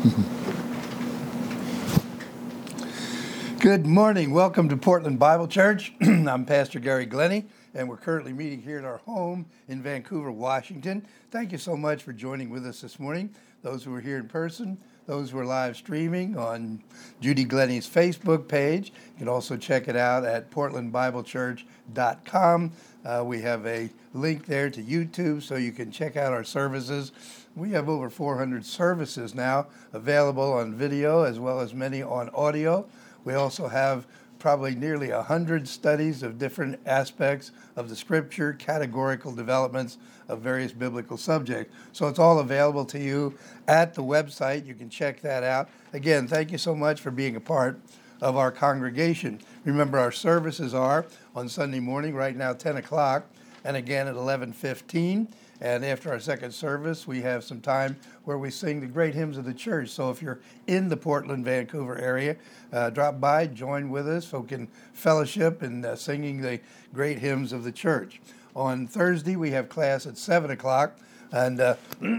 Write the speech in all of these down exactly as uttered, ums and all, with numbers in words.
Good morning. Welcome to Portland Bible Church. I'm Pastor Gary Glennie, and we're currently meeting here at our home in Vancouver, Washington. Thank you so much for joining with us this morning. Those who are here in person, those who are live streaming on Judy Glennie's Facebook page. You can also check it out at portland bible church dot com. Uh, we have a link there to YouTube so you can check out our services. We have over four hundred services now available on video as well as many on audio. We also have probably nearly one hundred studies of different aspects of the Scripture, categorical developments of various biblical subjects. So it's all available to you at the website. You can check that out. Again, thank you so much for being a part of our congregation. Remember, our services are on Sunday morning, right now, ten o'clock, and again at eleven fifteen. And after our second service, we have some time where we sing the great hymns of the church. So if you're in the Portland, Vancouver area, uh, drop by, join with us, so we can fellowship in uh, singing the great hymns of the church. On Thursday, we have class at seven o'clock. And uh,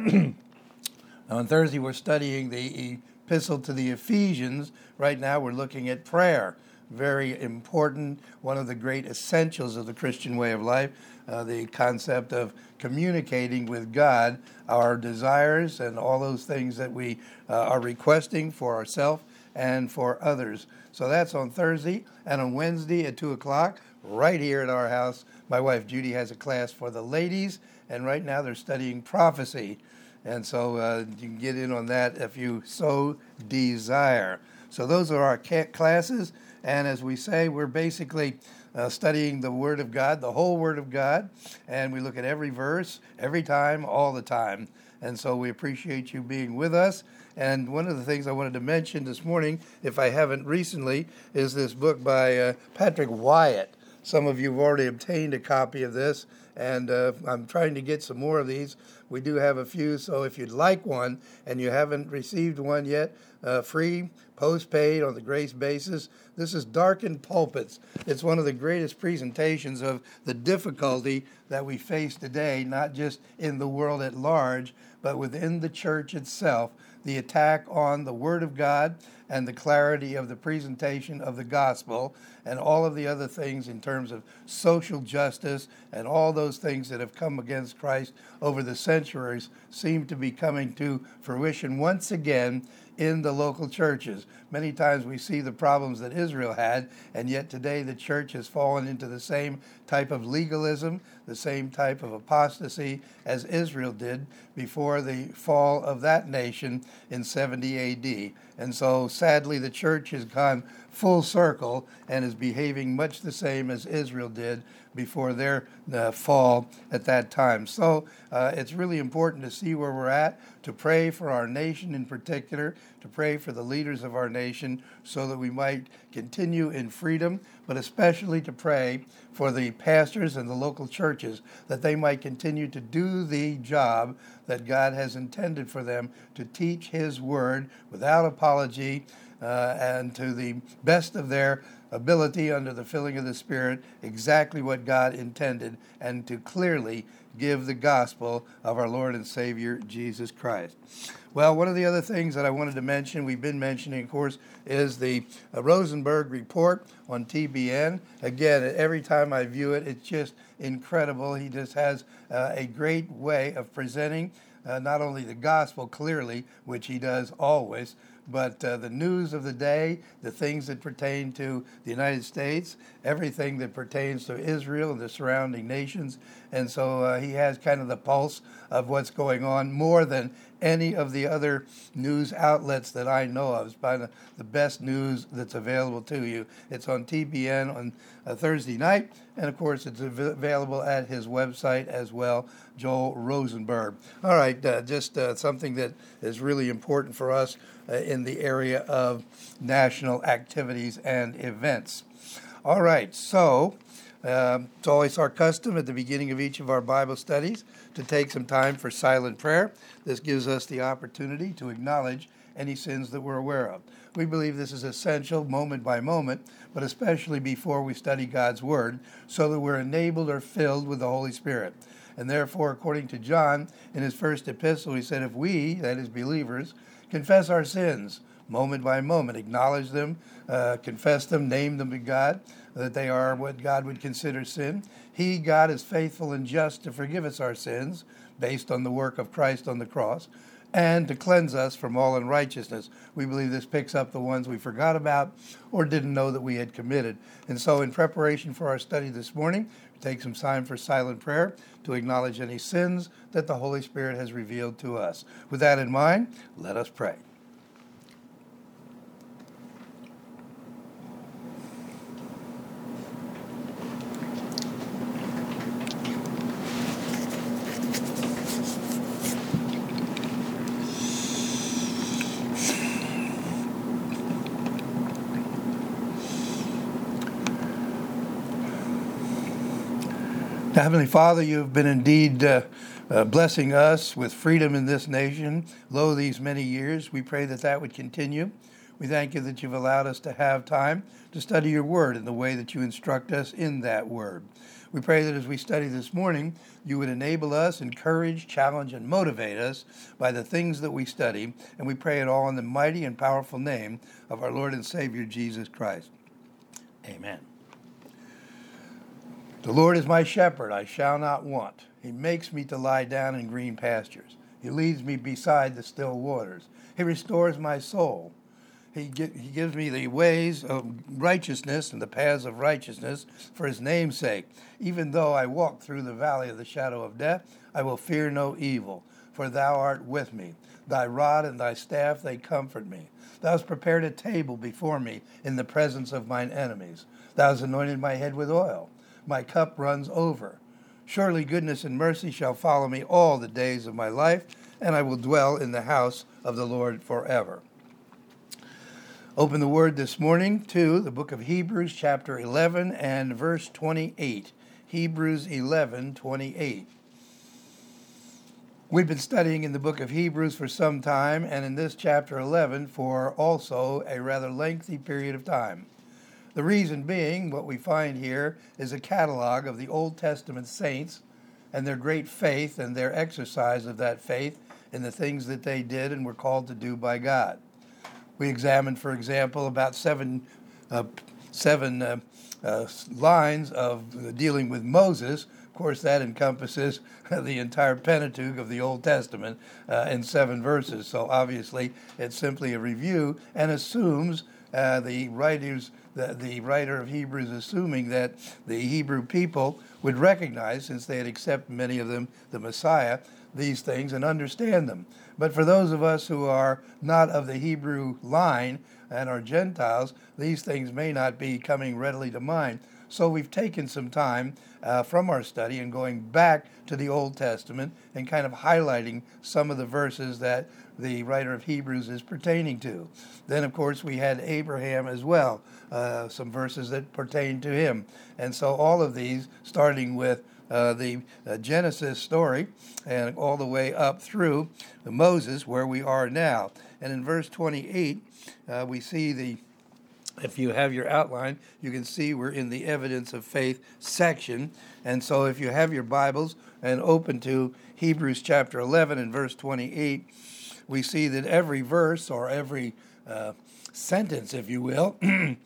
on Thursday, we're studying the Epistle to the Ephesians. Right now, we're looking at prayer. Very important, one of the great essentials of the Christian way of life, uh, the concept of communicating with God our desires and all those things that we uh, are requesting for ourselves and for others. So that's on Thursday. And on Wednesday at two o'clock, right here at our house, my wife Judy has a class for the ladies, and right now they're studying prophecy. And so uh, you can get in on that if you so desire. So those are our ca- classes. And as we say, we're basically uh, studying the Word of God, the whole Word of God. And we look at every verse, every time, all the time. And so we appreciate you being with us. And one of the things I wanted to mention this morning, if I haven't recently, is this book by uh, Patrick Wyatt. Some of you have already obtained a copy of this, and uh, I'm trying to get some more of these. We do have a few, so if you'd like one and you haven't received one yet, uh, free, post-paid on the grace basis. This is Darkened Pulpits. It's one of the greatest presentations of the difficulty that we face today, not just in the world at large, but within the church itself, the attack on the Word of God and the clarity of the presentation of the gospel and all of the other things in terms of social justice and all those things that have come against Christ over the centuries seem to be coming to fruition once again in the local churches. Many times we see the problems that Israel had, and yet today the church has fallen into the same type of legalism, the same type of apostasy as Israel did before the fall of that nation in seventy A D. And so sadly the church has gone full circle and is behaving much the same as Israel did before their uh, fall at that time. So uh, it's really important to see where we're at, to pray for our nation in particular, to pray for the leaders of our nation so that we might continue in freedom, but especially to pray for the pastors and the local churches that they might continue to do the job that God has intended for them, to teach His Word without apology uh, and to the best of their ability under the filling of the Spirit, exactly what God intended, and to clearly give the gospel of our Lord and Savior, Jesus Christ. Well, one of the other things that I wanted to mention, we've been mentioning, of course, is the uh, Rosenberg report on T B N. Again, every time I view it, it's just incredible. He just has uh, a great way of presenting uh, not only the gospel clearly, which he does always, but uh, the news of the day, the things that pertain to the United States, everything that pertains to Israel and the surrounding nations. And so uh, he has kind of the pulse of what's going on more than any of the other news outlets that I know of. It's probably the best news that's available to you. It's on T B N on a Thursday night, and of course it's av- available at his website as well, Joel Rosenberg. All right, uh, just uh, something that is really important for us uh, in the area of national activities and events. All right, so um, it's always our custom at the beginning of each of our Bible studies to take some time for silent prayer. This gives us the opportunity to acknowledge any sins that we're aware of. We believe this is essential moment by moment, but especially before we study God's Word, so that we're enabled or filled with the Holy Spirit. And therefore, according to John, in his first epistle, he said, if we, that is believers, confess our sins moment by moment, acknowledge them, uh, confess them, name them to God, that they are what God would consider sin. He, God, is faithful and just to forgive us our sins based on the work of Christ on the cross and to cleanse us from all unrighteousness. We believe this picks up the ones we forgot about or didn't know that we had committed. And so in preparation for our study this morning, we take some time for silent prayer to acknowledge any sins that the Holy Spirit has revealed to us. With that in mind, let us pray. Now, Heavenly Father, you have been indeed uh, uh, blessing us with freedom in this nation, lo, these many years. We pray that that would continue. We thank you that you've allowed us to have time to study your word in the way that you instruct us in that word. We pray that as we study this morning, you would enable us, encourage, challenge, and motivate us by the things that we study. And we pray it all in the mighty and powerful name of our Lord and Savior, Jesus Christ. Amen. The Lord is my shepherd, I shall not want. He makes me to lie down in green pastures. He leads me beside the still waters. He restores my soul. He, gi- he gives me the ways of righteousness and the paths of righteousness for his name's sake. Even though I walk through the valley of the shadow of death, I will fear no evil, for thou art with me. Thy rod and thy staff, they comfort me. Thou hast prepared a table before me in the presence of mine enemies. Thou hast anointed my head with oil. My cup runs over. Surely goodness and mercy shall follow me all the days of my life, and I will dwell in the house of the Lord forever. Open the word this morning to the book of Hebrews, chapter eleven and verse twenty-eight. Hebrews eleven twenty-eight. We've been studying in the book of Hebrews for some time, and in this chapter eleven for also a rather lengthy period of time. The reason being, what we find here is a catalog of the Old Testament saints and their great faith and their exercise of that faith in the things that they did and were called to do by God. We examined, for example, about seven, uh, seven uh, uh, lines of dealing with Moses. Of course, that encompasses the entire Pentateuch of the Old Testament uh, in seven verses. So obviously, it's simply a review and assumes uh, the writers The, the writer of Hebrews assuming that the Hebrew people would recognize, since they had accepted many of them, the Messiah, these things and understand them. But for those of us who are not of the Hebrew line and are Gentiles, these things may not be coming readily to mind. So we've taken some time uh, from our study and going back to the Old Testament and kind of highlighting some of the verses that the writer of Hebrews is pertaining to. Then, of course, we had Abraham as well, uh, some verses that pertain to him. And so all of these, starting with uh, the uh, Genesis story and all the way up through Moses, where we are now. And in verse twenty-eight, uh, we see the If you have your outline, you can see we're in the evidence of faith section. And so if you have your Bibles and open to Hebrews chapter eleven and verse twenty-eight, we see that every verse or every uh, sentence, if you will,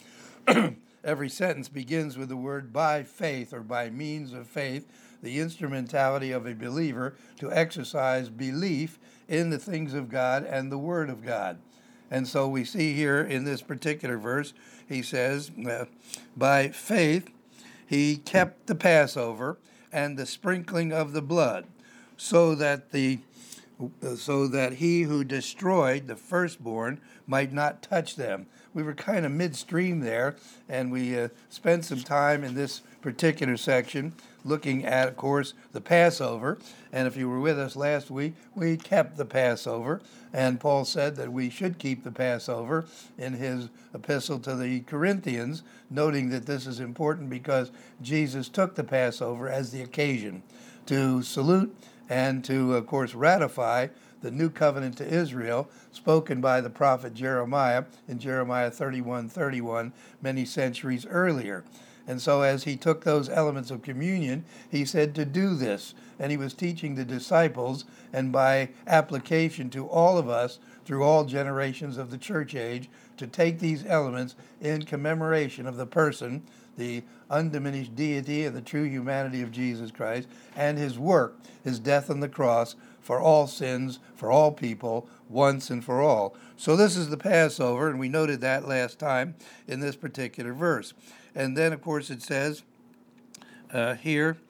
every sentence begins with the word by faith or by means of faith, the instrumentality of a believer to exercise belief in the things of God and the Word of God. And so we see here in this particular verse, he says, uh, by faith he kept the Passover and the sprinkling of the blood, so that the uh, so that he who destroyed the firstborn might not touch them. We were kind of midstream there, and we uh, spent some time in this particular section looking at, of course, the Passover. And if you were with us last week, we kept the Passover. And Paul said that we should keep the Passover in his epistle to the Corinthians, noting that this is important because Jesus took the Passover as the occasion to salute and to, of course, ratify the new covenant to Israel spoken by the prophet Jeremiah in Jeremiah thirty-one thirty-one many centuries earlier. And so as he took those elements of communion, he said to do this. And he was teaching the disciples, and by application to all of us through all generations of the church age, to take these elements in commemoration of the person, the undiminished deity and the true humanity of Jesus Christ, and his work, his death on the cross for all sins, for all people, once and for all. So this is the Passover, and we noted that last time in this particular verse. And then, of course, it says uh, here,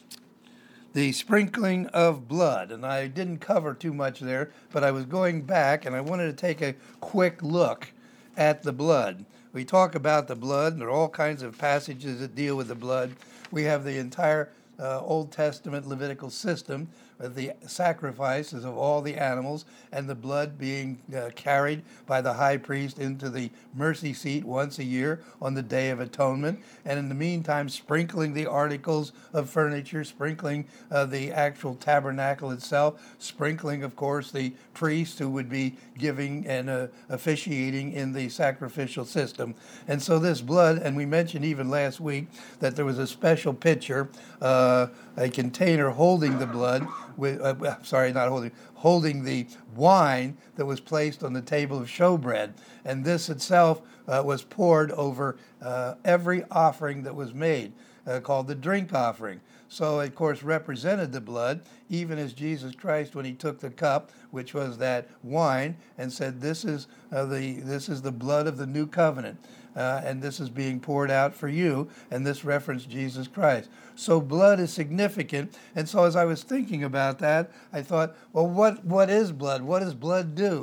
the sprinkling of blood. And I didn't cover too much there, but I was going back, and I wanted to take a quick look at the blood. We talk about the blood, and there are all kinds of passages that deal with the blood. We have the entire uh, Old Testament Levitical system, with the sacrifices of all the animals and the blood being uh, carried by the high priest into the mercy seat once a year on the Day of Atonement, and in the meantime sprinkling the articles of furniture, sprinkling uh, the actual tabernacle itself, sprinkling, of course, the priest who would be giving and uh, officiating in the sacrificial system. And so this blood, and we mentioned even last week that there was a special pitcher, uh, a container holding the blood, with, uh, sorry, not holding, holding the wine that was placed on the table of showbread. And this itself uh, was poured over uh, every offering that was made, uh, called the drink offering. So, of course, represented the blood, even as Jesus Christ, when he took the cup, which was that wine, and said, "This is uh, the this is the blood of the new covenant, uh, and this is being poured out for you." And this referenced Jesus Christ. So, blood is significant. And so, as I was thinking about that, I thought, well, what what is blood? What does blood do?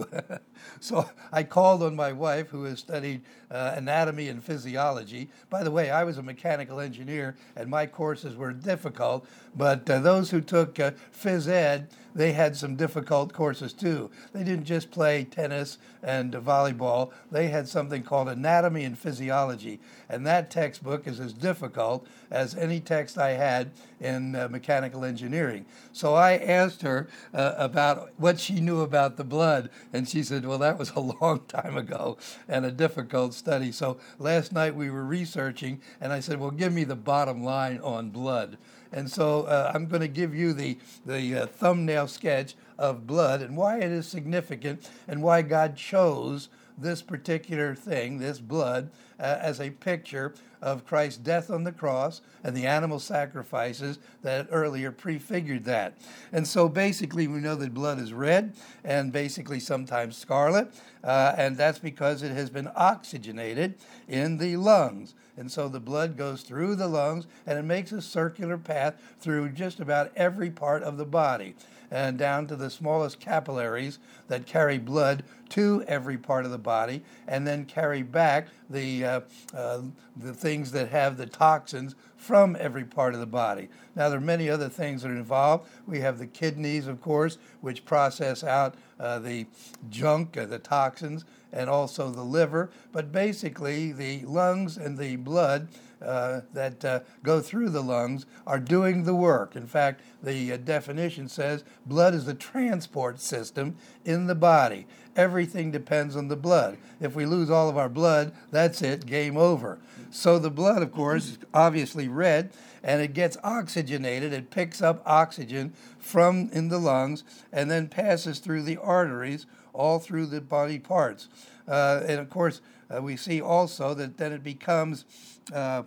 So I called on my wife, who has studied uh, anatomy and physiology. By the way, I was a mechanical engineer, and my courses were difficult, but uh, those who took uh, phys ed, they had some difficult courses too. They didn't just play tennis and uh, volleyball. They had something called anatomy and physiology, and that textbook is as difficult as any text I had in uh, mechanical engineering. So I asked her uh, about what she knew about the blood, and she said, well, that was a long time ago and a difficult study. So last night we were researching, and I said, well, give me the bottom line on blood. And so uh, I'm going to give you the, the uh, thumbnail sketch of blood and why it is significant and why God chose this particular thing, this blood, uh, as a picture of Christ's death on the cross and the animal sacrifices that earlier prefigured that. And so basically we know that blood is red and basically sometimes scarlet, uh, and that's because it has been oxygenated in the lungs. And so the blood goes through the lungs, and it makes a circular path through just about every part of the body, and down to the smallest capillaries that carry blood to every part of the body, and then carry back the uh, uh, the things that have the toxins from every part of the body. Now, there are many other things that are involved. We have the kidneys, of course, which process out uh, the junk, uh, the toxins, and also the liver. But basically, the lungs and the blood uh, that uh, go through the lungs are doing the work. In fact, the uh, definition says blood is the transport system in the body. Everything depends on the blood. If we lose all of our blood, that's it, game over. So the blood, of course, is obviously red, and it gets oxygenated. It picks up oxygen from in the lungs and then passes through the arteries all through the body parts. Uh, and of course, uh, we see also that then it becomes uh,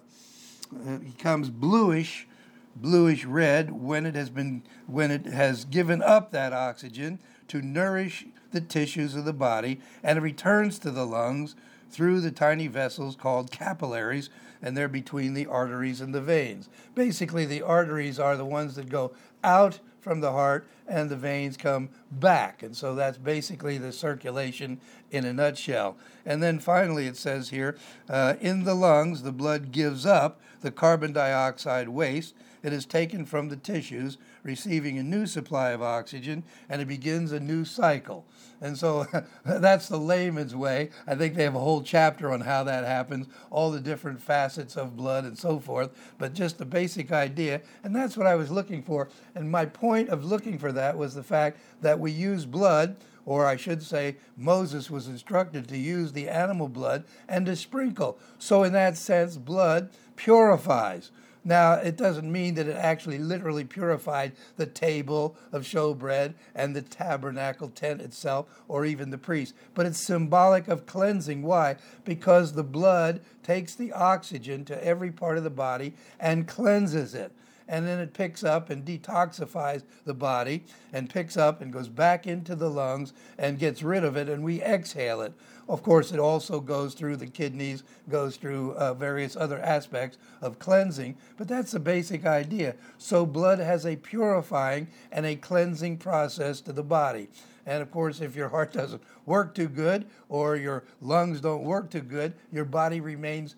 it becomes bluish, bluish red when it has been when it has given up that oxygen to nourish the tissues of the body, and it returns to the lungs through the tiny vessels called capillaries, and they're between the arteries and the veins. Basically, the arteries are the ones that go out from the heart, and the veins come back. And so that's basically the circulation in a nutshell. And then finally it says here, uh, in the lungs, the blood gives up the carbon dioxide waste. It is taken from the tissues, receiving a new supply of oxygen, and it begins a new cycle. And so that's the layman's way. I think they have a whole chapter on how that happens, all the different facets of blood and so forth, but just the basic idea. And that's what I was looking for. And my point of looking for that was the fact that we use blood, or I should say Moses was instructed to use the animal blood and to sprinkle. So in that sense, blood purifies. Now, it doesn't mean that it actually literally purified the table of showbread and the tabernacle tent itself, or even the priest, but it's symbolic of cleansing. Why? Because the blood takes the oxygen to every part of the body and cleanses it. And then it picks up and detoxifies the body and picks up and goes back into the lungs and gets rid of it, and we exhale it. Of course, it also goes through the kidneys, goes through uh, various other aspects of cleansing, but that's the basic idea. So blood has a purifying and a cleansing process to the body. And of course, if your heart doesn't work too good or your lungs don't work too good, your body remains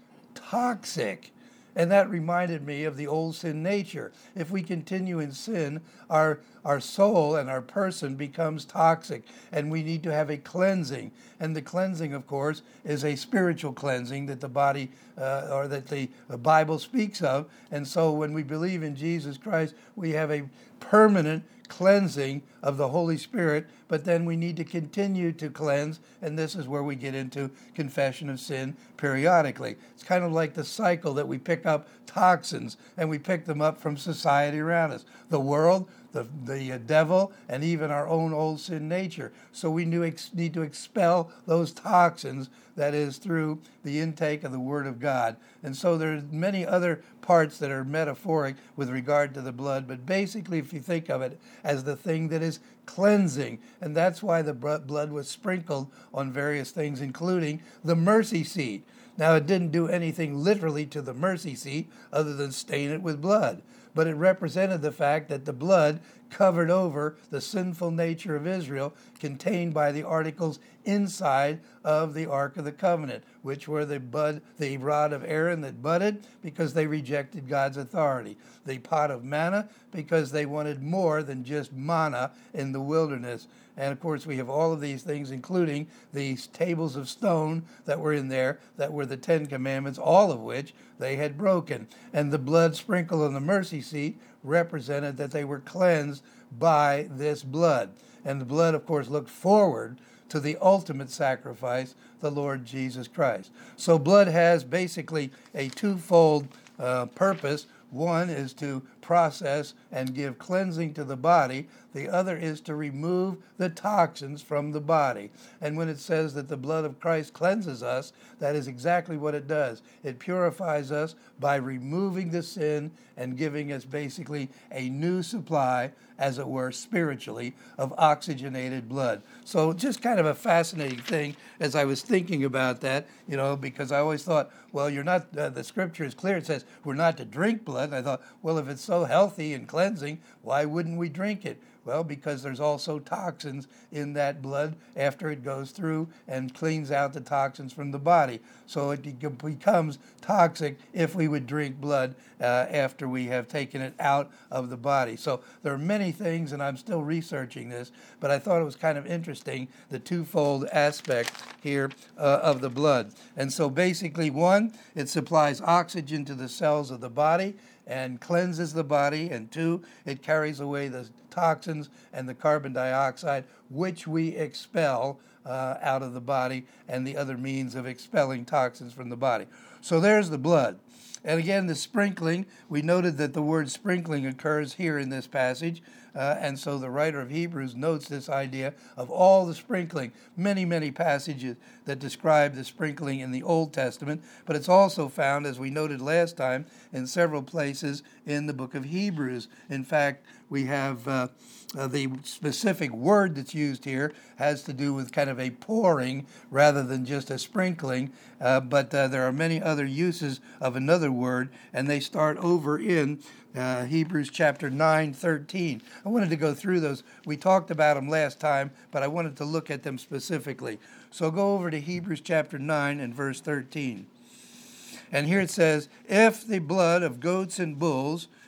toxic. And that reminded me of the old sin nature. If we continue in sin, our our soul and our person becomes toxic, and we need to have a cleansing. And the cleansing, of course, is a spiritual cleansing that the body uh, or that the Bible speaks of. And so when we believe in Jesus Christ, we have a permanent cleansing of the Holy Spirit, but then we need to continue to cleanse, and this is where we get into confession of sin periodically. It's kind of like the cycle that we pick up toxins, and we pick them up from society around us, the world, the the devil, and even our own old sin nature. So we need to expel those toxins, that is through the intake of the Word of God. And so there's many other parts that are metaphoric with regard to the blood, but basically if you think of it as the thing that is cleansing, and that's why the blood was sprinkled on various things, including the mercy seat. Now, it didn't do anything literally to the mercy seat other than stain it with blood, but it represented the fact that the blood covered over the sinful nature of Israel contained by the articles inside of the Ark of the Covenant, which were the bud, the rod of Aaron that budded because they rejected God's authority, the pot of manna because they wanted more than just manna in the wilderness. And of course, we have all of these things, including these tables of stone that were in there, that were the Ten Commandments, all of which they had broken. And the blood sprinkled on the mercy seat represented that they were cleansed by this blood. And the blood, of course, looked forward to the ultimate sacrifice, the Lord Jesus Christ. So blood has basically a twofold uh, purpose. One is to process and give cleansing to the body. The other is to remove the toxins from the body. And when it says that the blood of Christ cleanses us, that is exactly what it does. It purifies us by removing the sin and giving us basically a new supply, as it were, spiritually, of oxygenated blood. So just kind of a fascinating thing as I was thinking about that, you know, because I always thought, well, you're not, uh, the scripture is clear. It says we're not to drink blood. And I thought, well, if it's so healthy and cleansing, why wouldn't we drink it? Well, because there's also toxins in that blood after it goes through and cleans out the toxins from the body. So it becomes toxic if we would drink blood uh, after we have taken it out of the body. So there are many things, and I'm still researching this, but I thought it was kind of interesting, the twofold aspect here uh, of the blood. And so basically, one, it supplies oxygen to the cells of the body and cleanses the body, and two, it carries away the toxins and the carbon dioxide, which we expel uh, out of the body, and the other means of expelling toxins from the body. So there's the blood. And again, the sprinkling, we noted that the word sprinkling occurs here in this passage, uh, and so the writer of Hebrews notes this idea of all the sprinkling, many, many passages that describe the sprinkling in the Old Testament, but it's also found, as we noted last time, in several places in the book of Hebrews. In fact, we have uh, uh, the specific word that's used here has to do with kind of a pouring rather than just a sprinkling, uh, but uh, there are many other uses of another word, and they start over in uh, Hebrews chapter nine, thirteen. I wanted to go through those. We talked about them last time, but I wanted to look at them specifically. So go over to Hebrews chapter nine and verse thirteen. And here it says, if the blood of goats and bulls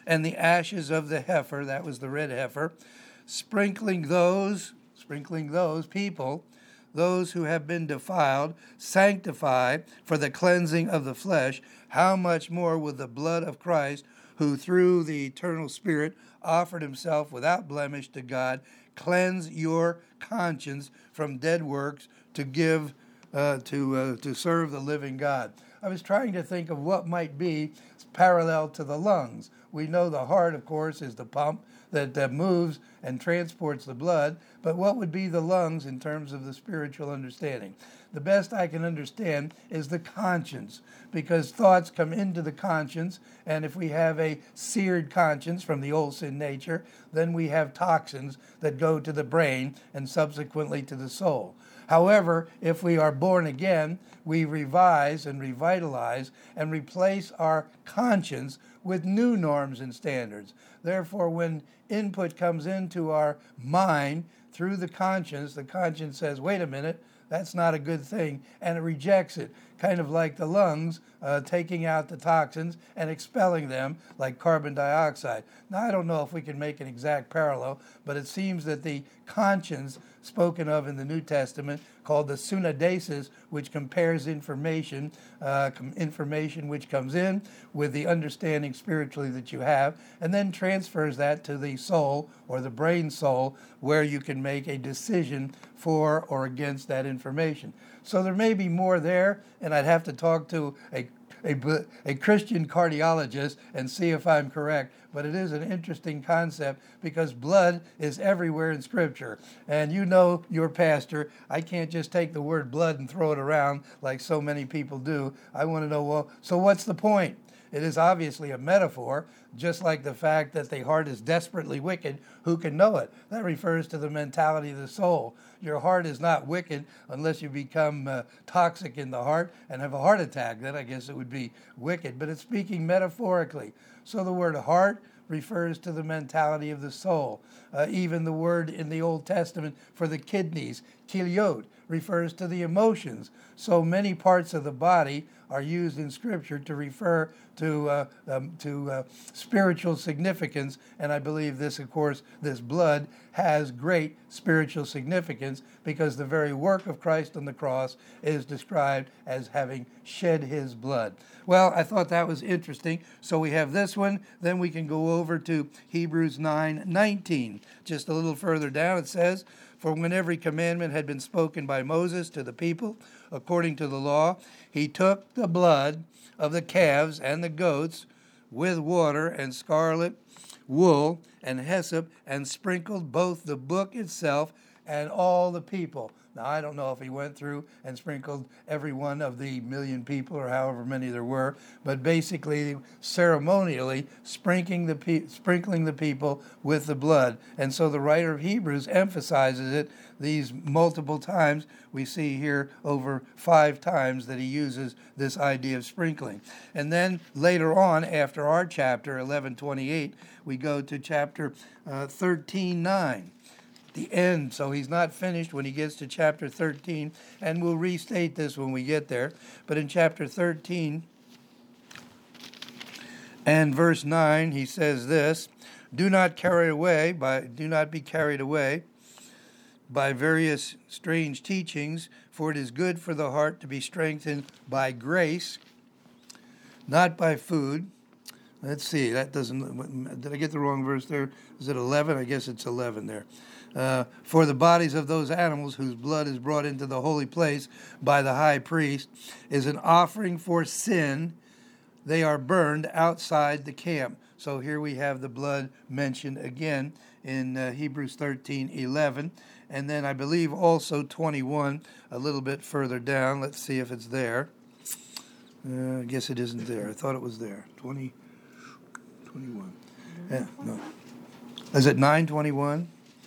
and the ashes of the heifer, that was the red heifer, sprinkling those, sprinkling those people, those who have been defiled, sanctify for the cleansing of the flesh, how much more will the blood of Christ, who through the eternal Spirit offered himself without blemish to God, cleanse your conscience from dead works to give uh, to uh, to serve the living God. I was trying to think of what might be parallel to the lungs. We know the heart, of course, is the pump that, that moves and transports the blood, but what would be the lungs in terms of the spiritual understanding? The best I can understand is the conscience, because thoughts come into the conscience, and if we have a seared conscience from the old sin nature, then we have toxins that go to the brain and subsequently to the soul. However, if we are born again, we revise and revitalize and replace our conscience with new norms and standards. Therefore, when input comes into our mind through the conscience, the conscience says, wait a minute, that's not a good thing, and it rejects it, kind of like the lungs uh, taking out the toxins and expelling them like carbon dioxide. Now, I don't know if we can make an exact parallel, but it seems that the conscience spoken of in the New Testament, called the sunadesis, which compares information, uh, com- information which comes in with the understanding spiritually that you have, and then transfers that to the soul or the brain soul, where you can make a decision for or against that information. So there may be more there, and I'd have to talk to a A, a Christian cardiologist and see if I'm correct, but it is an interesting concept because blood is everywhere in Scripture. And you know, your pastor, I can't just take the word blood and throw it around like so many people do. I want to know, well, so what's the point? It is obviously a metaphor, just like the fact that the heart is desperately wicked. Who can know it? That refers to the mentality of the soul. Your heart is not wicked unless you become uh, toxic in the heart and have a heart attack. Then I guess it would be wicked. But it's speaking metaphorically. So the word heart refers to the mentality of the soul. Uh, even the word in the Old Testament for the kidneys, kiliot, refers to the emotions. So many parts of the body are used in Scripture to refer to uh, um, to uh, spiritual significance, and I believe this, of course, this blood has great spiritual significance because the very work of Christ on the cross is described as having shed his blood. Well, I thought that was interesting. So we have this one, then we can go over to Hebrews nine nineteen. Just a little further down it says, "For when every commandment had been spoken by Moses to the people, according to the law, he took the blood of the calves and the goats with water and scarlet wool and hyssop and sprinkled both the book itself and all the people." Now, I don't know if he went through and sprinkled every one of the million people or however many there were, but basically, ceremonially, sprinkling the, pe- sprinkling the people with the blood. And so the writer of Hebrews emphasizes it these multiple times. We see here over five times that he uses this idea of sprinkling. And then later on, after our chapter, eleven twenty-eight, we go to chapter uh, thirteen nine. The end. So he's not finished when he gets to chapter thirteen, and we'll restate this when we get there. But in chapter thirteen and verse nine, he says this, "Do not carry away by do not be carried away by various strange teachings, for it is good for the heart to be strengthened by grace, not by food." Let's see, that doesn't, did I get the wrong verse there? Is it eleven? I guess it's eleven there. Uh, "for the bodies of those animals whose blood is brought into the holy place by the high priest is an offering for sin. They are burned outside the camp." So here we have the blood mentioned again in uh, Hebrews thirteen eleven. And then I believe also twenty-one, a little bit further down. Let's see if it's there. Uh, I guess it isn't there. I thought it was there. twenty, twenty-one. Yeah, no. Is it nine twenty-one?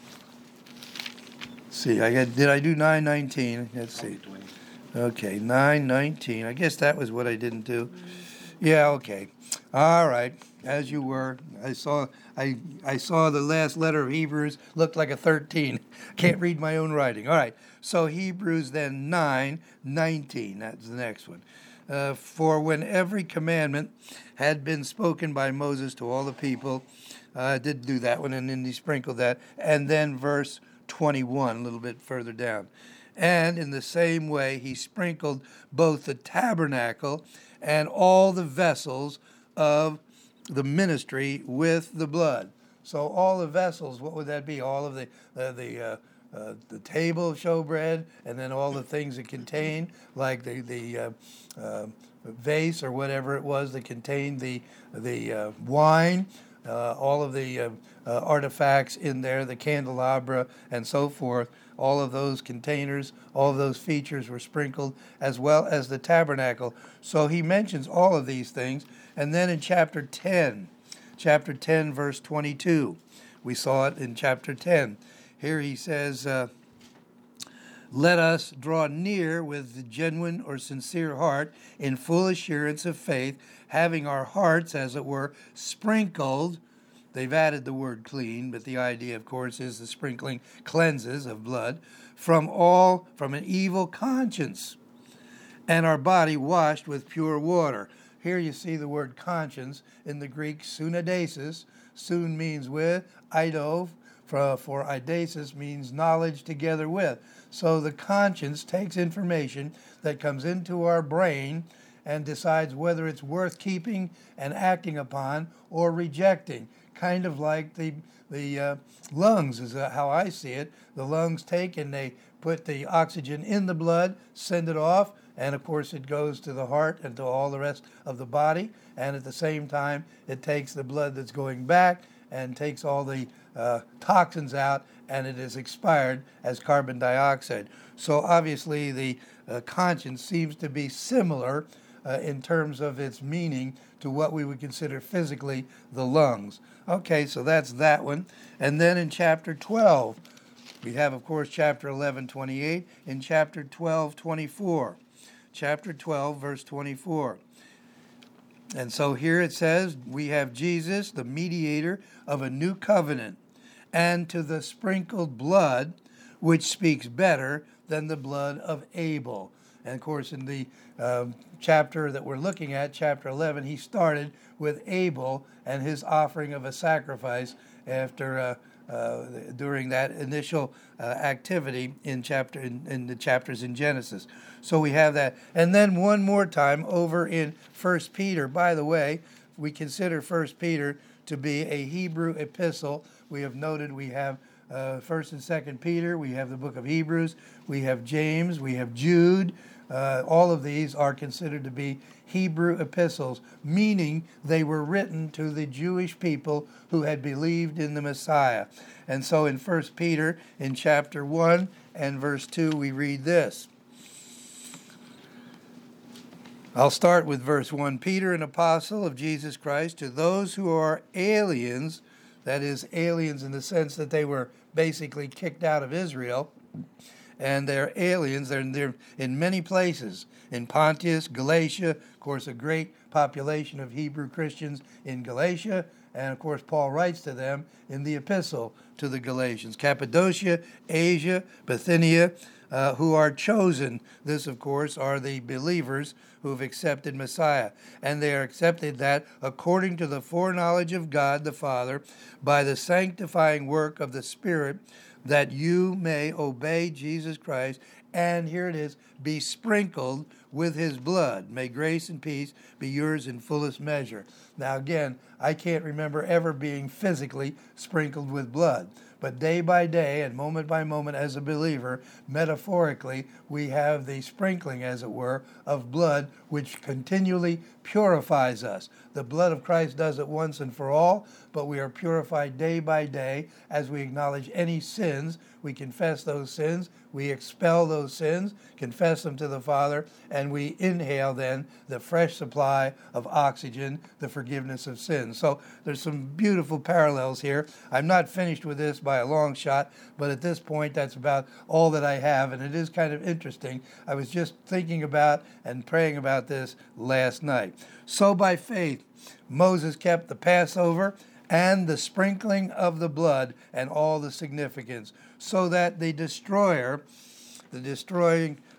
See, I got, did I do nine nineteen? Let's see. Okay, nine nineteen. I guess that was what I didn't do. Yeah, okay. All right. As you were. I saw I I saw the last letter of Hebrews looked like a thirteen. Can't read my own writing. All right. So Hebrews then nine nineteen. That's the next one. Uh, for when every commandment had been spoken by Moses to all the people, I uh, did do that one, and then he sprinkled that. And then verse twenty-one, a little bit further down. And in the same way, he sprinkled both the tabernacle and all the vessels of the ministry with the blood. So all the vessels, what would that be? All of the uh, the uh, uh, the table of showbread, and then all the things it contained, like the the uh, uh, vase or whatever it was that contained the the uh, wine, uh, all of the uh, uh, artifacts in there, the candelabra, and so forth. All of those containers, all of those features were sprinkled, as well as the tabernacle. So he mentions all of these things. And then in chapter ten, chapter ten, verse twenty-two, we saw it in chapter ten. Here he says, uh, let us draw near with the genuine or sincere heart in full assurance of faith, having our hearts, as it were, sprinkled. They've added the word clean, but the idea, of course, is the sprinkling cleanses of blood from all, from an evil conscience, and our body washed with pure water. Here you see the word conscience in the Greek, sunadesis. Sun means with, eido for, for eidesis means knowledge together with. So the conscience takes information that comes into our brain and decides whether it's worth keeping and acting upon or rejecting. Kind of like the the uh, lungs is how I see it. The lungs take and they put the oxygen in the blood, send it off, and of course it goes to the heart and to all the rest of the body. And at the same time, it takes the blood that's going back and takes all the uh, toxins out, and it is expired as carbon dioxide. So obviously the uh, conscience seems to be similar uh, in terms of its meaning to what we would consider physically the lungs. Okay, so that's that one. And then in chapter twelve, we have, of course, chapter eleven, twenty-eight, in chapter twelve, twenty-four. Chapter twelve, verse twenty-four. And so here it says, we have Jesus, the mediator of a new covenant, and to the sprinkled blood, which speaks better than the blood of Abel. And of course, in the uh, chapter that we're looking at, chapter eleven, he started with Abel and his offering of a sacrifice after uh, uh, during that initial uh, activity in chapter in, in the chapters in Genesis. So we have that, and then one more time over in First Peter. By the way, we consider First Peter to be a Hebrew epistle. We have noted we have uh, First and Second Peter. We have the book of Hebrews. We have James. We have Jude. Uh, all of these are considered to be Hebrew epistles, meaning they were written to the Jewish people who had believed in the Messiah. And so in First Peter, in chapter one and verse two, we read this. I'll start with verse one. Peter, an apostle of Jesus Christ, to those who are aliens, that is, aliens in the sense that they were basically kicked out of Israel, and they're aliens. They're, they're in many places. In Pontus, Galatia, of course, a great population of Hebrew Christians in Galatia. And, of course, Paul writes to them in the epistle to the Galatians. Cappadocia, Asia, Bithynia, uh, who are chosen. This, of course, are the believers who have accepted Messiah. And they are accepted that according to the foreknowledge of God the Father, by the sanctifying work of the Spirit, that you may obey Jesus Christ, and here it is, be sprinkled with his blood. May grace and peace be yours in fullest measure. Now again, I can't remember ever being physically sprinkled with blood. But day by day and moment by moment as a believer, metaphorically, we have the sprinkling, as it were, of blood, which continually purifies us. The blood of Christ does it once and for all, but we are purified day by day as we acknowledge any sins. We confess those sins, we expel those sins, confess them to the Father, and we inhale then the fresh supply of oxygen, the forgiveness of sins. So there's some beautiful parallels here. I'm not finished with this by a long shot, but at this point that's about all that I have, and it is kind of interesting. I was just thinking about and praying about this last night. So by faith, Moses kept the Passover and the sprinkling of the blood and all the significance, so that the destroyer, the destroying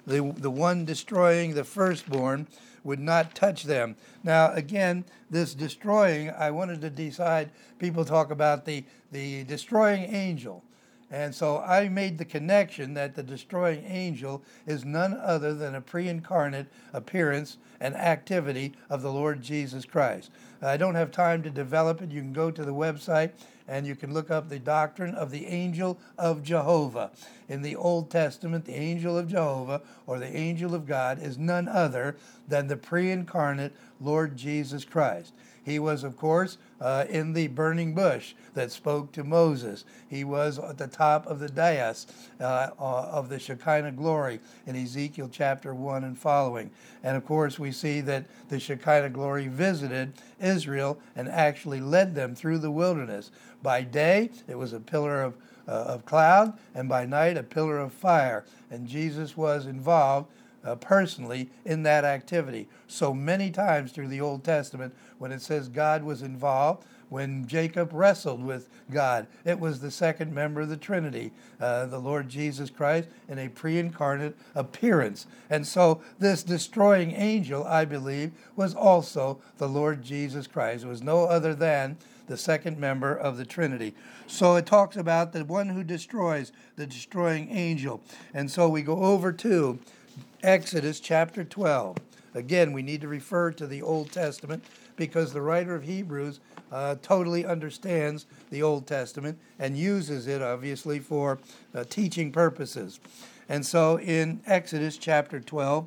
the, the one destroying the firstborn would not touch them. Now, again, this destroying, I wanted to decide, people talk about the, the destroying angel. And so I made the connection that the destroying angel is none other than a pre-incarnate appearance and activity of the Lord Jesus Christ. I don't have time to develop it. You can go to the website and you can look up the doctrine of the angel of Jehovah. In the Old Testament, the angel of Jehovah, or the angel of God, is none other than the pre-incarnate Lord Jesus Christ. He was, of course, uh, in the burning bush that spoke to Moses. He was at the top of the dais uh, of the Shekinah glory in Ezekiel chapter one and following. And, of course, we see that the Shekinah glory visited Israel and actually led them through the wilderness. By day, it was a pillar of, uh, of cloud, and by night, a pillar of fire. And Jesus was involved Uh, personally in that activity. So many times through the Old Testament, when it says God was involved, when Jacob wrestled with God, it was the second member of the Trinity, uh, the Lord Jesus Christ, in a pre-incarnate appearance. And so this destroying angel, I believe, was also the Lord Jesus Christ. It was no other than the second member of the Trinity. So it talks about the one who destroys, the destroying angel. And so we go over to Exodus chapter twelve. Again, we need to refer to the Old Testament because the writer of Hebrews uh, totally understands the Old Testament and uses it, obviously, for uh, teaching purposes. And so in Exodus chapter twelve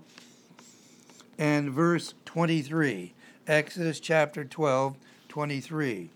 and verse twenty-three, Exodus chapter twelve, twenty-three.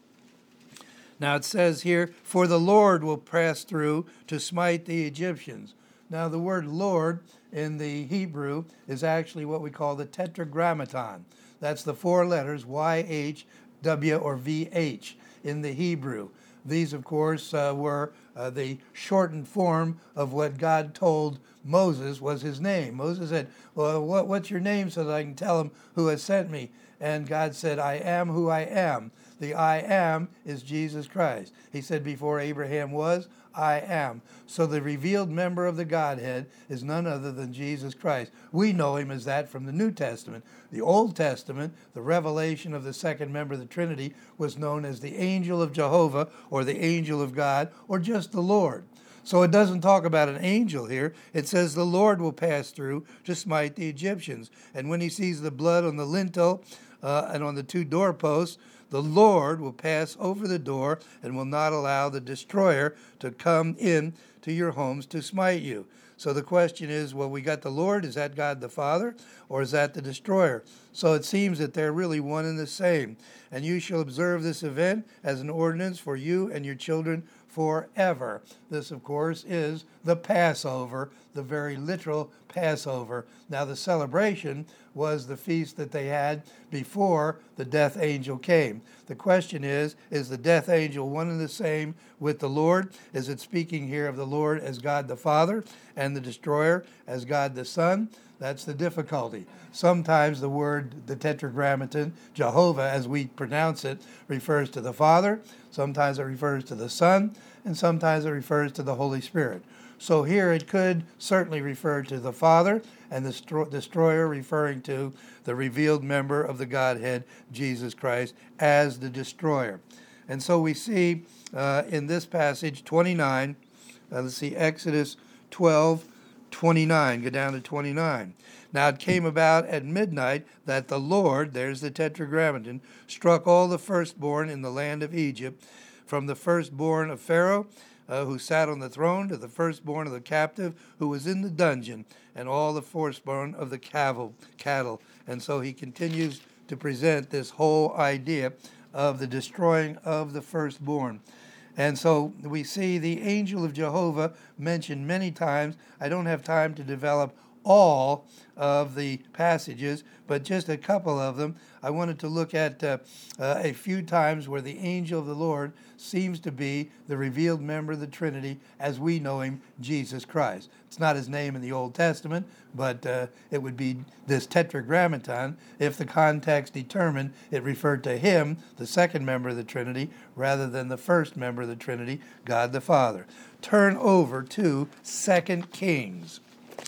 Now it says here, "For the Lord will pass through to smite the Egyptians." Now the word Lord in the Hebrew is actually what we call the tetragrammaton. That's the four letters Y, H, W, or V, H in the Hebrew. These, of course, uh, were uh, the shortened form of what God told Moses was his name. Moses said, well, what, what's your name so that I can tell him who has sent me? And God said, I am who I am. The I am is Jesus Christ. He said, before Abraham was, I am. So the revealed member of the Godhead is none other than Jesus Christ. We know him as that from the New Testament. The Old Testament, the revelation of the second member of the Trinity, was known as the angel of Jehovah, or the angel of God, or just the Lord. So it doesn't talk about an angel here. It says the Lord will pass through to smite the Egyptians. And when he sees the blood on the lintel uh, and on the two doorposts, the Lord will pass over the door and will not allow the destroyer to come in to your homes to smite you. So the question is, well, we got the Lord. Is that God the Father, or is that the destroyer? So it seems that they're really one and the same. And you shall observe this event as an ordinance for you and your children forever. This, of course, is the Passover, the very literal Passover. Now, the celebration was the feast that they had before the death angel came. The question is, is the death angel one and the same with the Lord? Is it speaking here of the Lord as God the Father and the destroyer as God the Son? That's the difficulty. Sometimes the word, the tetragrammaton, Jehovah, as we pronounce it, refers to the Father. Sometimes it refers to the Son, and sometimes it refers to the Holy Spirit. So here it could certainly refer to the Father, and the destroyer referring to the revealed member of the Godhead, Jesus Christ, as the destroyer. And so we see uh, in this passage twenty-nine, uh, let's see, Exodus twelve, twenty-nine, go down to twenty-nine. Now it came about at midnight that the Lord, there's the tetragrammaton, struck all the firstborn in the land of Egypt, from the firstborn of Pharaoh, uh, who sat on the throne, to the firstborn of the captive who was in the dungeon, and all the firstborn of the cattle. And so he continues to present this whole idea of the destroying of the firstborn. And so we see the angel of Jehovah mentioned many times. I don't have time to develop all of the passages, but just a couple of them. I wanted to look at uh, uh, a few times where the angel of the Lord seems to be the revealed member of the Trinity as we know him, Jesus Christ. It's not his name in the Old Testament, but uh, it would be this tetragrammaton if the context determined it referred to him, the second member of the Trinity, rather than the first member of the Trinity, God the Father. Turn over to Second Kings.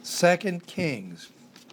Second Kings.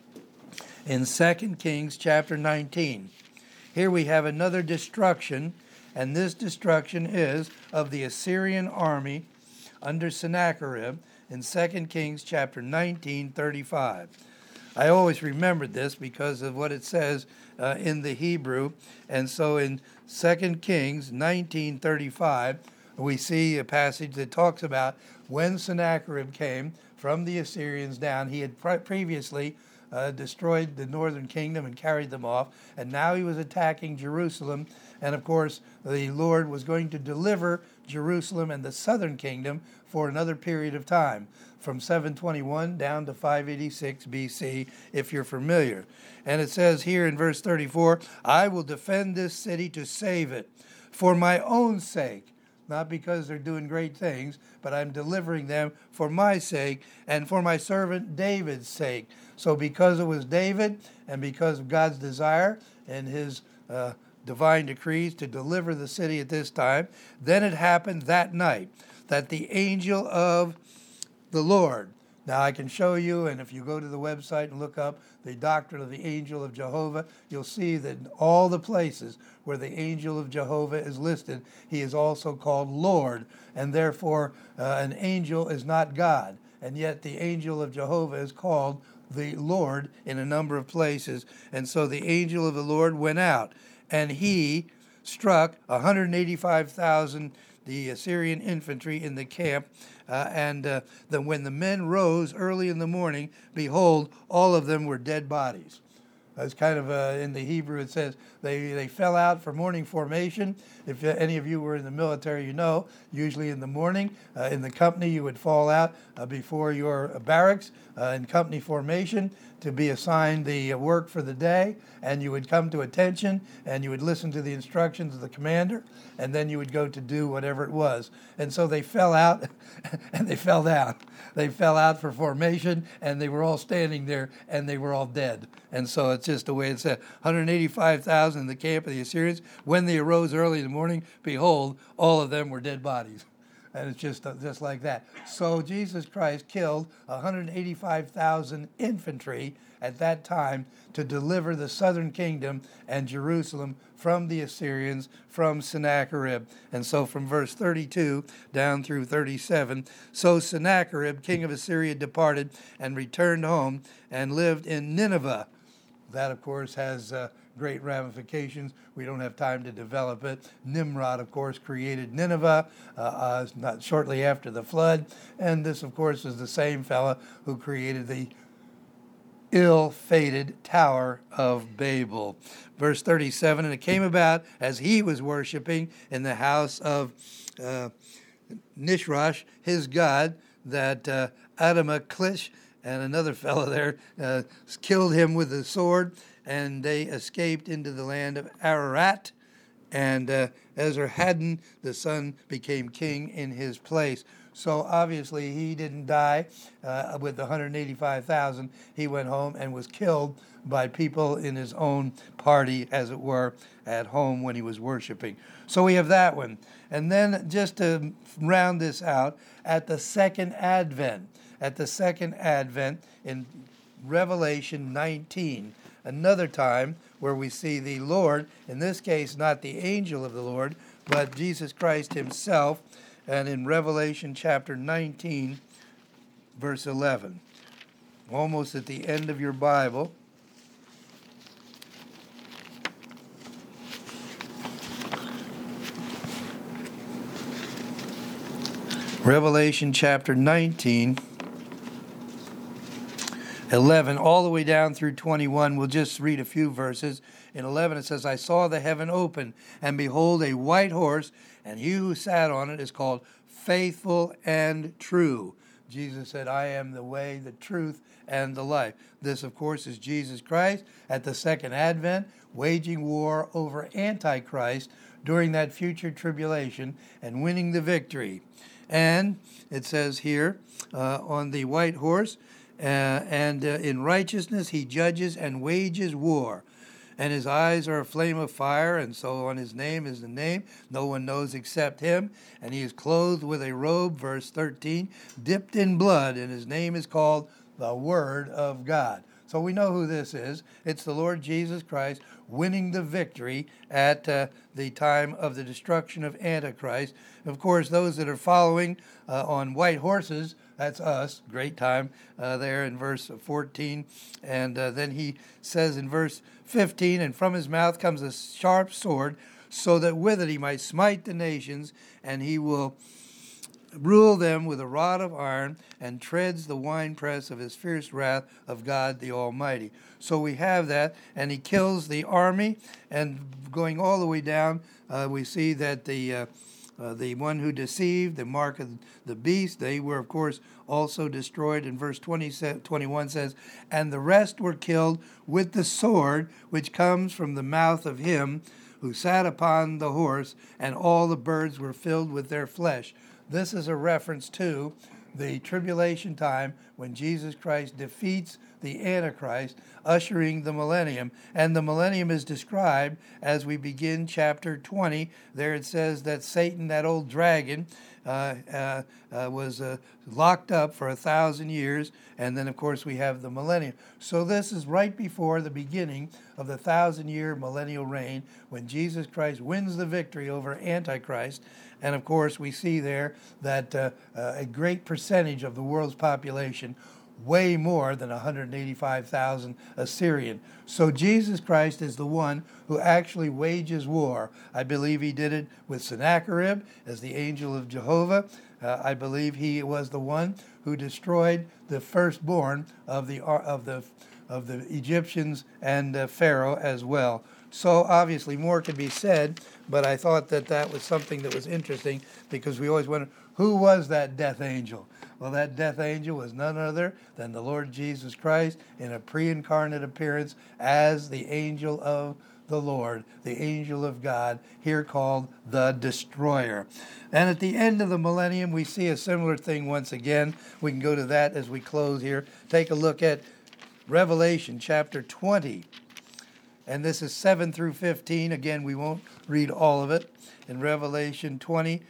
In Second Kings chapter nineteen. Here we have another destruction, and this destruction is of the Assyrian army under Sennacherib in Second Kings chapter nineteen, thirty-five. I always remembered this because of what it says uh, in the Hebrew. And so in Second Kings nineteen, thirty-five, we see a passage that talks about when Sennacherib came from the Assyrians down. He had pre- previously uh, destroyed the northern kingdom and carried them off, and now he was attacking Jerusalem. And of course, the Lord was going to deliver Jerusalem and the southern kingdom for another period of time, from seven twenty-one down to five eighty-six B C, if you're familiar. And it says here in verse thirty-four, I will defend this city to save it for my own sake, not because they're doing great things, but I'm delivering them for my sake and for my servant David's sake. So because it was David and because of God's desire and his uh, divine decrees to deliver the city at this time, then it happened that night that the angel of the Lord. Now I can show you, and if you go to the website and look up the doctrine of the angel of Jehovah, you'll see that in all the places where the angel of Jehovah is listed, he is also called Lord, and therefore uh, an angel is not God. And yet the angel of Jehovah is called the Lord in a number of places. And so the angel of the Lord went out, and he struck one hundred eighty-five thousand the Assyrian infantry in the camp. Uh, and uh, the, when the men rose early in the morning, behold, all of them were dead bodies. It's kind of, uh, in the Hebrew, it says they, they fell out for morning formation. If any of you were in the military, you know, usually in the morning, uh, in the company, you would fall out uh, before your barracks uh, in company formation to be assigned the work for the day, and you would come to attention, and you would listen to the instructions of the commander, and then you would go to do whatever it was. And so they fell out, and they fell down. They fell out for formation, and they were all standing there, and they were all dead. And so it's just the way it said, one hundred eighty-five thousand in the camp of the Assyrians. When they arose early in the morning, behold, all of them were dead bodies. And it's just just like that. So Jesus Christ killed one hundred eighty-five thousand infantry at that time to deliver the southern kingdom and Jerusalem from the Assyrians, from Sennacherib. And so from verse thirty-two down through thirty-seven, so Sennacherib, king of Assyria, departed and returned home and lived in Nineveh. That, of course, has uh, great ramifications. We don't have time to develop it. Nimrod, of course, created Nineveh uh, uh, not shortly after the flood. And this, of course, is the same fella who created the ill-fated Tower of Babel. Verse thirty-seven, and it came about as he was worshiping in the house of uh, Nishrosh, his god, that uh, Adamaclish and another fellow there uh, killed him with a sword, and they escaped into the land of Ararat. And uh, Esarhaddon, the son, became king in his place. So obviously he didn't die uh, with the one hundred eighty-five thousand. He went home and was killed by people in his own party, as it were, at home when he was worshiping. So we have that one. And then just to round this out, at the second advent, at the second advent in Revelation nineteen, another time where we see the Lord, in this case not the angel of the Lord, but Jesus Christ himself, and in Revelation chapter nineteen, verse eleven, almost at the end of your Bible. Revelation chapter nineteen, eleven, all the way down through twenty-one. We'll just read a few verses. In eleven it says, I saw the heaven open, and behold, a white horse, and he who sat on it is called Faithful and True. Jesus said, I am the way, the truth, and the life. This, of course, is Jesus Christ at the second advent, waging war over Antichrist during that future tribulation and winning the victory. And it says here, uh, on the white horse, uh, and uh, in righteousness he judges and wages war. And his eyes are a flame of fire, and so on his name is the name no one knows except him. And he is clothed with a robe, verse thirteen, dipped in blood, and his name is called the Word of God. So we know who this is. It's the Lord Jesus Christ winning the victory at uh, the time of the destruction of Antichrist. Of course, those that are following uh, on white horses, that's us. Great time uh, there in verse fourteen. And uh, then he says in verse fifteen, and from his mouth comes a sharp sword, so that with it he might smite the nations, and he will rule them with a rod of iron, and treads the winepress of his fierce wrath of God the Almighty. So we have that, and he kills the army, and going all the way down, uh, we see that the uh, uh, the one who deceived, the mark of the beast, they were, of course, also destroyed. In verse twenty, twenty-one says, and the rest were killed with the sword which comes from the mouth of him who sat upon the horse, and all the birds were filled with their flesh. This is a reference to the tribulation time when Jesus Christ defeats the Antichrist, ushering the millennium. And the millennium is described as we begin chapter twenty. There it says that Satan, that old dragon, uh, uh, uh, was uh, locked up for a thousand years. And then, of course, we have the millennium. So this is right before the beginning of the thousand-year millennial reign, when Jesus Christ wins the victory over Antichrist. And, of course, we see there that uh, uh, a great percentage of the world's population, way more than one hundred eighty-five thousand Assyrian. So Jesus Christ is the one who actually wages war. I believe he did it with Sennacherib as the angel of Jehovah. Uh, I believe he was the one who destroyed the firstborn of the of the of the Egyptians and uh, Pharaoh as well. So obviously more could be said, but I thought that that was something that was interesting, because we always wonder, who was that death angel? Well, that death angel was none other than the Lord Jesus Christ in a pre-incarnate appearance as the angel of the Lord, the angel of God, here called the Destroyer. And at the end of the millennium, we see a similar thing once again. We can go to that as we close here. Take a look at Revelation chapter twenty. And this is seven through fifteen. Again, we won't read all of it. In Revelation twenty,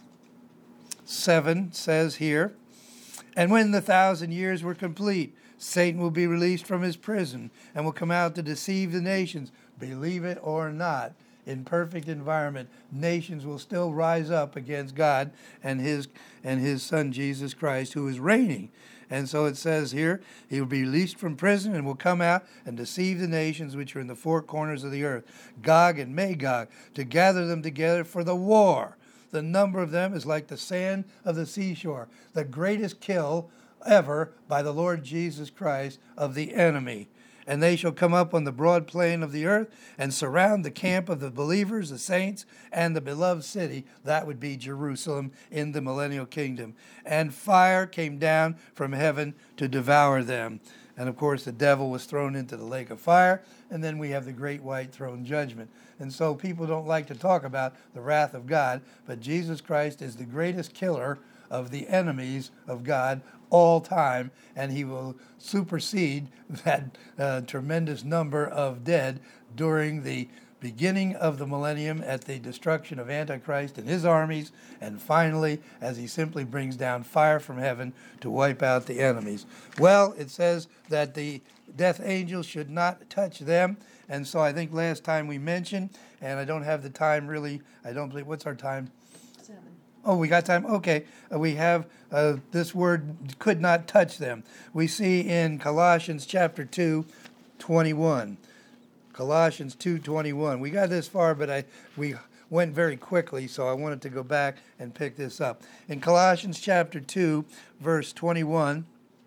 seven says here, and when the thousand years were complete, Satan will be released from his prison and will come out to deceive the nations. Believe it or not, in perfect environment, nations will still rise up against God and his and his Son Jesus Christ, who is reigning. And so it says here, he will be released from prison and will come out and deceive the nations which are in the four corners of the earth, Gog and Magog, to gather them together for the war. The number of them is like the sand of the seashore, the greatest kill ever by the Lord Jesus Christ of the enemy. And they shall come up on the broad plain of the earth and surround the camp of the believers, the saints, and the beloved city. That would be Jerusalem in the millennial kingdom. And fire came down from heaven to devour them. And of course, the devil was thrown into the lake of fire. And then we have the great white throne judgment. And so people don't like to talk about the wrath of God, but Jesus Christ is the greatest killer of the enemies of God all time, and he will supersede that uh, tremendous number of dead during the beginning of the millennium at the destruction of Antichrist and his armies, and finally as he simply brings down fire from heaven to wipe out the enemies. Well, it says that the death angel should not touch them, and so I think last time we mentioned, and I don't have the time really, I don't believe, what's our time? Oh, we got time? Okay. Uh, we have uh, this word, could not touch them. We see in Colossians chapter two, twenty-one. Colossians two, twenty-one. We got this far, but I we went very quickly, so I wanted to go back and pick this up. In Colossians chapter two, verse twenty-one,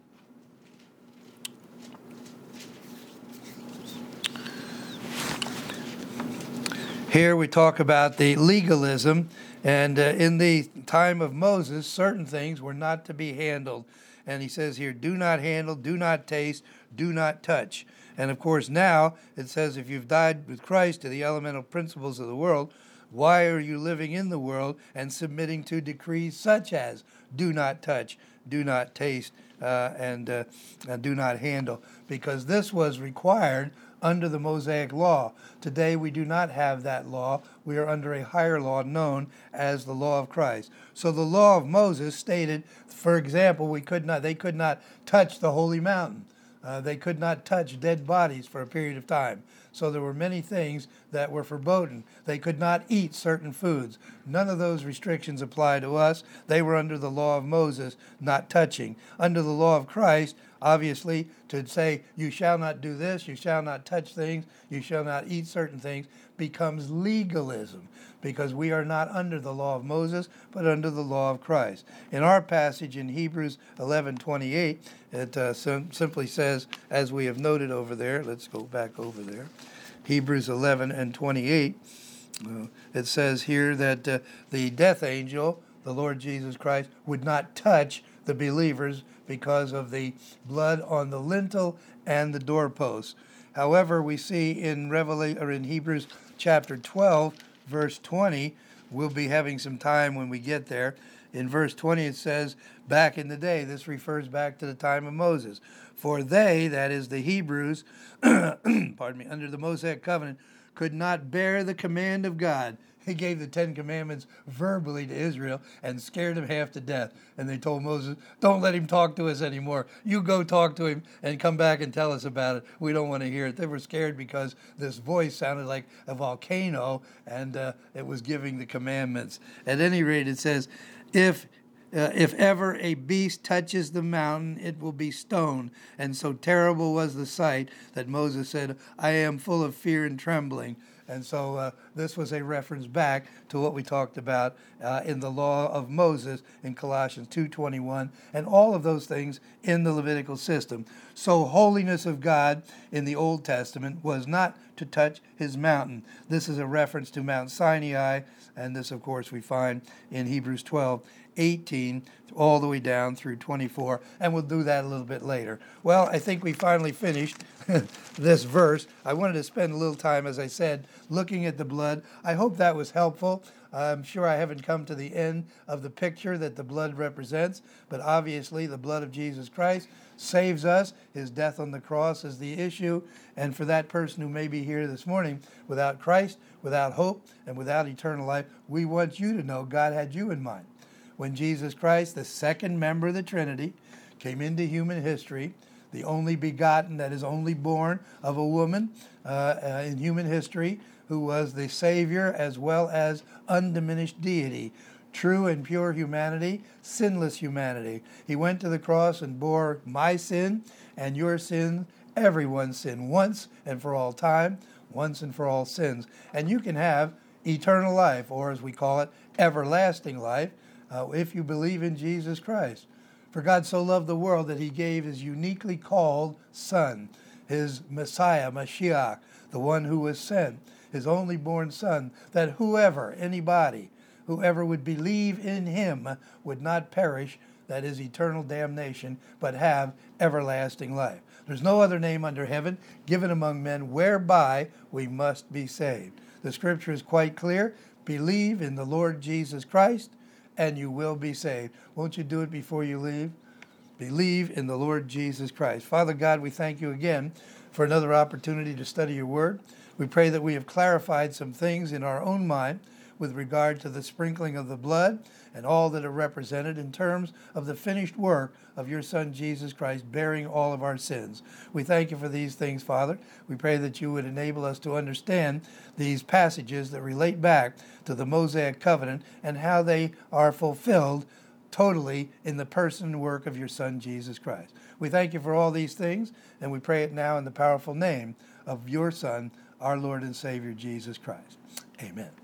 here we talk about the legalism. And uh, in the time of Moses, certain things were not to be handled. And he says here, do not handle, do not taste, do not touch. And of course now it says, if you've died with Christ to the elemental principles of the world, why are you living in the world and submitting to decrees such as do not touch, do not taste, uh, and, uh, and do not handle, because this was required under the Mosaic law. Today we do not have that law. We are under a higher law known as the law of Christ. So the law of Moses stated, for example, we could not, they could not touch the holy mountain. Uh, they could not touch dead bodies for a period of time. So there were many things that were forbidden. They could not eat certain foods. None of those restrictions apply to us. They were under the law of Moses, not touching. Under the law of Christ, obviously, to say you shall not do this, you shall not touch things, you shall not eat certain things, becomes legalism, because we are not under the law of Moses, but under the law of Christ. In our passage in Hebrews eleven twenty-eight, it uh, sim- simply says, as we have noted over there, let's go back over there, Hebrews eleven and twenty-eight, uh, it says here that uh, the death angel, the Lord Jesus Christ, would not touch the believers because of the blood on the lintel and the doorposts. However, we see in Revelation or in Hebrews chapter twelve, verse twenty, we'll be having some time when we get there. In verse twenty, it says, back in the day, this refers back to the time of Moses. For they, that is the Hebrews, pardon me, under the Mosaic covenant, could not bear the command of God. He gave the Ten Commandments verbally to Israel and scared them half to death. And they told Moses, don't let him talk to us anymore. You go talk to him and come back and tell us about it. We don't want to hear it. They were scared because this voice sounded like a volcano, and uh, it was giving the commandments. At any rate, it says, if Uh, if ever a beast touches the mountain, it will be stoned. And so terrible was the sight that Moses said, I am full of fear and trembling. And so uh, this was a reference back to what we talked about uh, in the law of Moses in Colossians two twenty-one, and all of those things in the Levitical system. So holiness of God in the Old Testament was not to touch his mountain. This is a reference to Mount Sinai, and this, of course, we find in Hebrews twelve eighteen all the way down through twenty-four, and we'll do that a little bit later. Well, I think we finally finished this verse. I wanted to spend a little time, as I said, looking at the blood. I hope that was helpful. I'm sure I haven't come to the end of the picture that the blood represents, but obviously the blood of Jesus Christ saves us. His death on the cross is the issue, and for that person who may be here this morning without Christ, without hope, and without eternal life, we want you to know God had you in mind. When Jesus Christ, the second member of the Trinity, came into human history, the only begotten, that is only born of a woman uh, uh, in human history, who was the Savior as well as undiminished deity, true and pure humanity, sinless humanity. He went to the cross and bore my sin and your sin, everyone's sin, once and for all time, once and for all sins. And you can have eternal life, or as we call it, everlasting life, Uh, if you believe in Jesus Christ. For God so loved the world that he gave his uniquely called Son, his Messiah, Mashiach, the one who was sent, his only born Son, that whoever, anybody, whoever would believe in him would not perish, that is eternal damnation, but have everlasting life. There's no other name under heaven given among men whereby we must be saved. The scripture is quite clear. Believe in the Lord Jesus Christ, and you will be saved. Won't you do it before you leave? Believe in the Lord Jesus Christ. Father God, we thank you again for another opportunity to study your word. We pray that we have clarified some things in our own mind with regard to the sprinkling of the blood and all that are represented in terms of the finished work of your Son, Jesus Christ, bearing all of our sins. We thank you for these things, Father. We pray that you would enable us to understand these passages that relate back to the Mosaic covenant and how they are fulfilled totally in the person and work of your Son, Jesus Christ. We thank you for all these things, and we pray it now in the powerful name of your Son, our Lord and Savior, Jesus Christ. Amen.